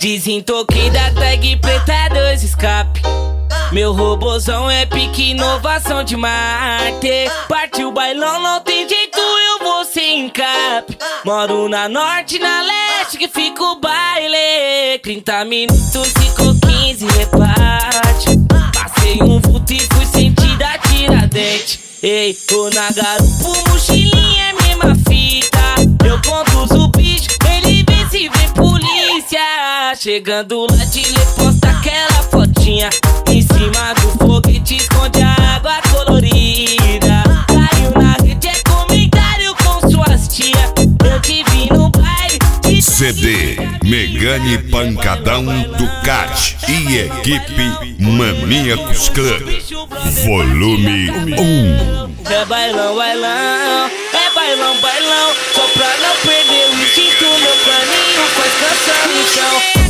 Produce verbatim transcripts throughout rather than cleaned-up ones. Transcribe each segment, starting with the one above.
Desentoquei da tag preta, dois escape. Meu robozão é pique, inovação de Marte. Partiu o bailão, não tem jeito, eu vou sem cap. Moro na norte, na leste, que fica o baile. Trinta minutos, ficou quinze, reparte. Passei um vulto e fui sentir da Tiradentes. Ei, tô na garupa, mochilinha é mesma fita. Eu conduzo o bicho, ele vê se vem polícia. Chegando lá, te lê, posta aquela fotinha. Em cima do foguete esconde a água colorida. Caiu na rede, é comentário com suas tia. Eu te vi no baile. C D Megane Pancadão Ducati e equipe Maníacos Club, volume um. É bailão, bailão, é bailão, bailão. Só pra não perder o instinto, meu caminho faz canção no chão.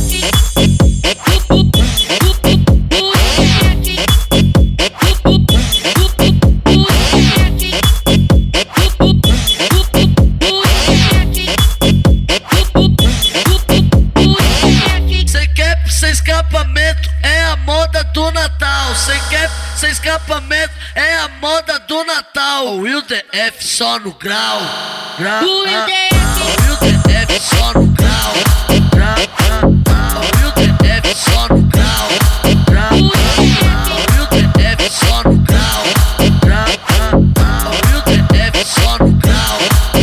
Escapamento é a moda do Natal. Sem cap, sem escapamento é a moda do Natal. O Will D F só no grau, grau. O Will D F só no grau, grau. O Will D F só no grau, grau. O Will D F só no grau, grau. O Will D F só no grau,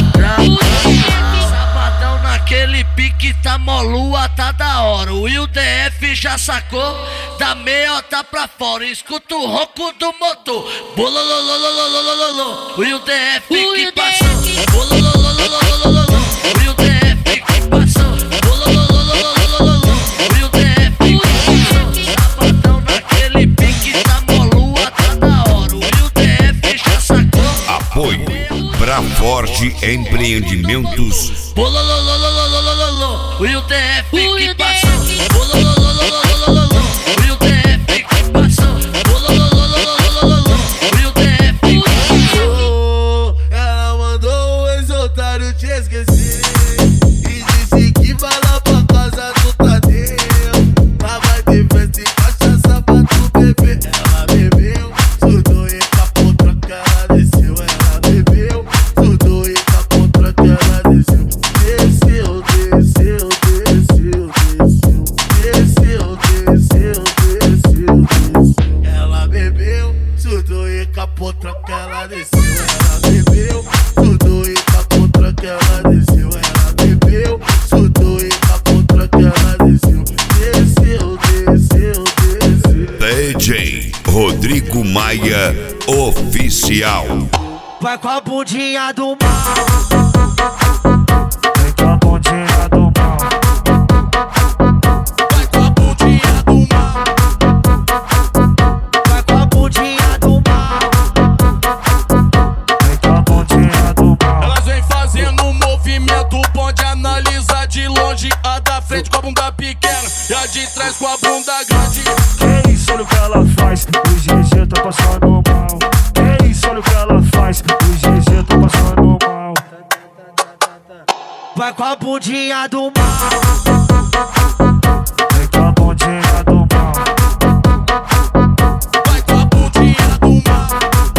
grau. Sabadão naquele pique tá molua, tá da hora. O Will D F já sacou da meiota pra fora. Escuta o ronco do motor. Bolololololololololol. O Will D F que passou. Bololololololololol. O Will D F que passou. Bolololololololol. O Will D F que passou. Sabadão naquele pique tá molua, tá da hora. O Will D F já sacou. Apoio Pra Forte Empreendimentos. Bololololololololol. O Will D F que passou. Bolololololololol. O Will D F que passou. Bolololololololol. O Will D F que passou. Ela mandou o ex-otário te esquecer e disse que vai lá pra casa do Tadeu. Lá vai ter festa e cachaça pra tu beber. Ela bebeu, surtou e capou, tranca, ela desceu. Ela bebeu, surtou e capou, tranca, ela desceu. Desceu, desceu, desceu, desceu. Desceu, desceu, desceu, desceu. Ela bebeu, surtou e capou, tranca, ela desceu. Ela bebeu, surtou e capou, tranca, ela desceu. Ela bebeu, surtou e capou, tranca, ela desceu. Desceu, desceu, desceu. D J Rodrigo Maia Oficial. Vai com a bundinha do mal. Vai com a bundinha do mal. Vai com a bundinha do mal. Vai com a bundinha do mal. Vai com a bundinha do mal. Elas vem fazendo um movimento bom de analisar de longe. A da frente com a bunda pequena e a de trás com a bunda grande. Que isso, olha o que ela faz. O G G tá passando mal. Que isso, olha o que ela faz. O G G tá passando mal. Vai com a bundinha do mal. Vai com a bundinha do mal. Vai com a bundinha do mal.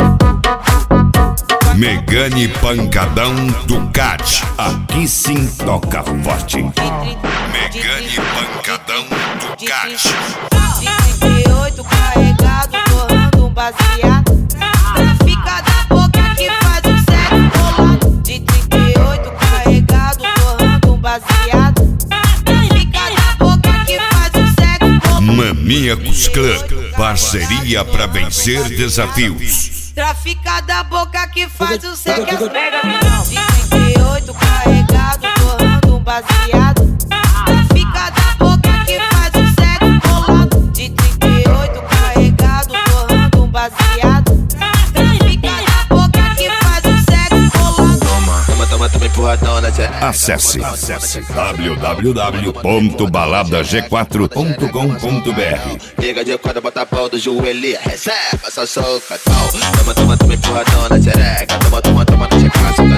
Megane Pancadão Ducati. Aqui sim toca forte. Megane Pancadão Ducati. De trinta e oito carregado, torrando um baseado. Trafica da boca que faz o sexo rolado. De trinta e oito carregado, torrando um baseado. Trafica da boca que faz o sexo rolado. Maníacos Club, parceria pra vencer desafios. Trafica da boca que faz o sexo. De trinta e oito carregado, torrando um baseado. Trafica da boca que faz o sexo rolado. De trinta e oito carregado, torrando um baseado. Trafica da boca que faz o sexo rolado. Toma, toma, toma empurradão na tchereca. Acesse w w w ponto balada g quatro ponto com ponto b r. Liga de quadra, bota a pau do joelho, recebe essa soca, tal. Toma, toma, toma empurradão na tchereca. Toma, toma, toma na tcheca.